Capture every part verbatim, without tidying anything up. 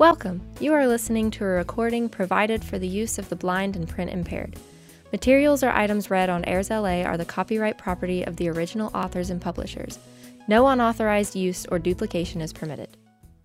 Welcome! You are listening to a recording provided for the use of the blind and print impaired. Materials or items read on Airs L A are the copyright property of the original authors and publishers. No unauthorized use or duplication is permitted.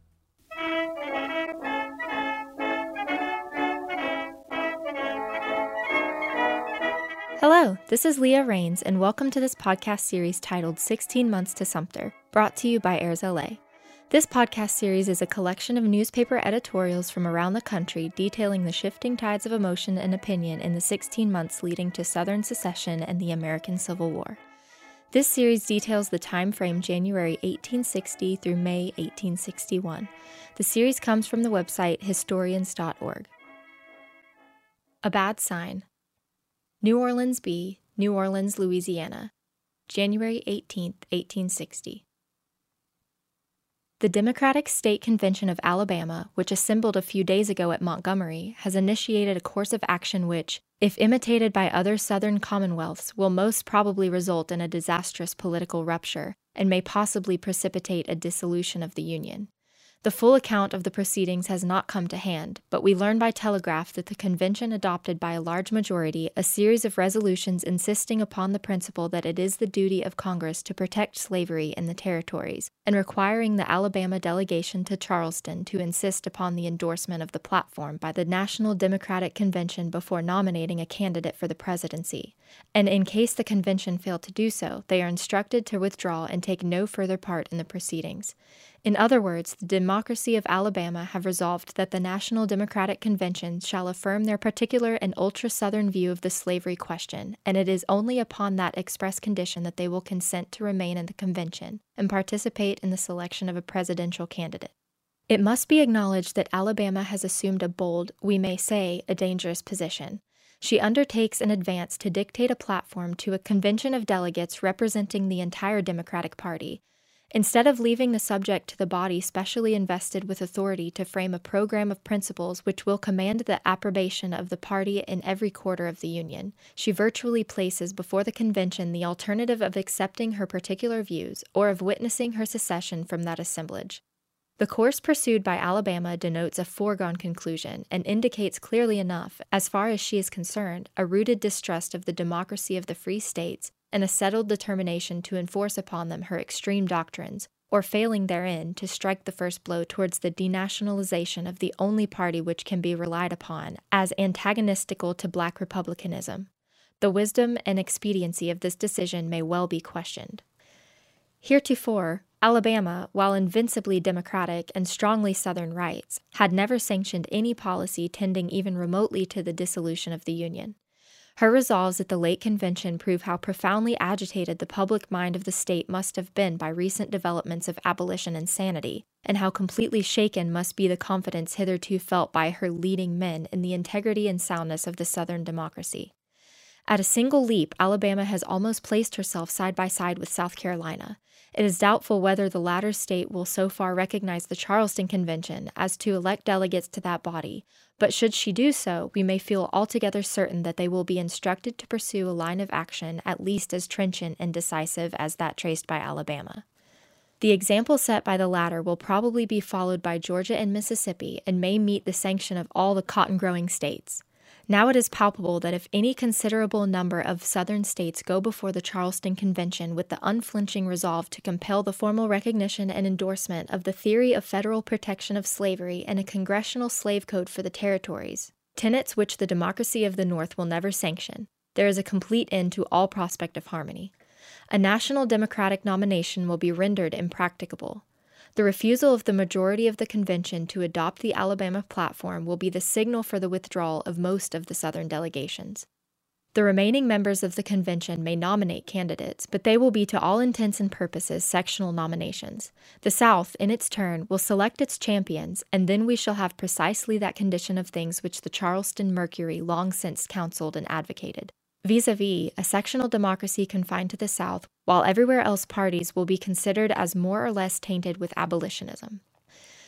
Hello, this is Leah Rains, and welcome to this podcast series titled sixteen Months to Sumter, brought to you by Airs L A. This podcast series is a collection of newspaper editorials from around the country detailing the shifting tides of emotion and opinion in the sixteen months leading to Southern secession and the American Civil War. This series details the time frame January eighteen sixty through May eighteen sixty-one. The series comes from the website historians dot org. A Bad Sign. New Orleans B, New Orleans, Louisiana, January eighteenth, eighteen sixty. The Democratic State Convention of Alabama, which assembled a few days ago at Montgomery, has initiated a course of action which, if imitated by other Southern commonwealths, will most probably result in a disastrous political rupture and may possibly precipitate a dissolution of the Union. The full account of the proceedings has not come to hand, but we learn by telegraph that the convention adopted by a large majority a series of resolutions insisting upon the principle that it is the duty of Congress to protect slavery in the territories, and requiring the Alabama delegation to Charleston to insist upon the endorsement of the platform by the National Democratic Convention before nominating a candidate for the presidency. And in case the convention failed to do so, they are instructed to withdraw and take no further part in the proceedings. In other words, the democracy of Alabama have resolved that the National Democratic Convention shall affirm their particular and ultra-Southern view of the slavery question, and it is only upon that express condition that they will consent to remain in the convention and participate in the selection of a presidential candidate. It must be acknowledged that Alabama has assumed a bold, we may say, a dangerous position. She undertakes in advance to dictate a platform to a convention of delegates representing the entire Democratic Party, instead of leaving the subject to the body specially invested with authority to frame a program of principles which will command the approbation of the party in every quarter of the Union. She virtually places before the convention the alternative of accepting her particular views or of witnessing her secession from that assemblage. The course pursued by Alabama denotes a foregone conclusion and indicates clearly enough, as far as she is concerned, a rooted distrust of the democracy of the free states and a settled determination to enforce upon them her extreme doctrines, or failing therein, to strike the first blow towards the denationalization of the only party which can be relied upon as antagonistical to black republicanism. The wisdom and expediency of this decision may well be questioned. Heretofore, Alabama, while invincibly democratic and strongly Southern rights, had never sanctioned any policy tending even remotely to the dissolution of the Union. Her resolves at the late convention prove how profoundly agitated the public mind of the state must have been by recent developments of abolition insanity, and how completely shaken must be the confidence hitherto felt by her leading men in the integrity and soundness of the Southern democracy. At a single leap, Alabama has almost placed herself side by side with South Carolina. It is doubtful whether the latter state will so far recognize the Charleston Convention as to elect delegates to that body, but should she do so, we may feel altogether certain that they will be instructed to pursue a line of action at least as trenchant and decisive as that traced by Alabama. The example set by the latter will probably be followed by Georgia and Mississippi and may meet the sanction of all the cotton-growing states. Now it is palpable that if any considerable number of Southern states go before the Charleston Convention with the unflinching resolve to compel the formal recognition and endorsement of the theory of federal protection of slavery and a congressional slave code for the territories, tenets which the democracy of the North will never sanction, there is a complete end to all prospect of harmony. A national Democratic nomination will be rendered impracticable. The refusal of the majority of the convention to adopt the Alabama platform will be the signal for the withdrawal of most of the Southern delegations. The remaining members of the convention may nominate candidates, but they will be to all intents and purposes sectional nominations. The South, in its turn, will select its champions, and then we shall have precisely that condition of things which the Charleston Mercury long since counseled and advocated. Vis-a-vis, a sectional democracy confined to the South, while everywhere else parties will be considered as more or less tainted with abolitionism.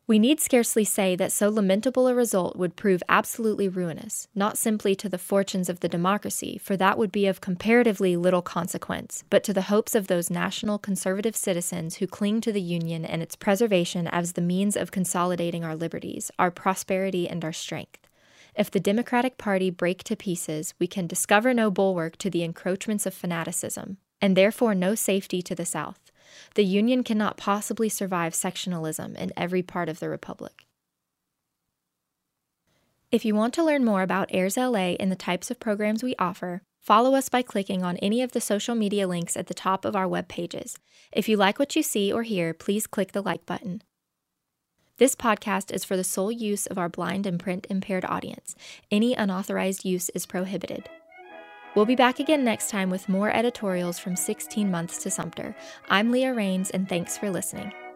We need scarcely say that so lamentable a result would prove absolutely ruinous, not simply to the fortunes of the democracy, for that would be of comparatively little consequence, but to the hopes of those national conservative citizens who cling to the Union and its preservation as the means of consolidating our liberties, our prosperity, and our strength. If the Democratic Party break to pieces, we can discover no bulwark to the encroachments of fanaticism, and therefore no safety to the South. The Union cannot possibly survive sectionalism in every part of the Republic. If you want to learn more about A I R S L A and the types of programs we offer, follow us by clicking on any of the social media links at the top of our web pages. If you like what you see or hear, please click the like button. This podcast is for the sole use of our blind and print-impaired audience. Any unauthorized use is prohibited. We'll be back again next time with more editorials from sixteen months to Sumter. I'm Leah Rains, and thanks for listening.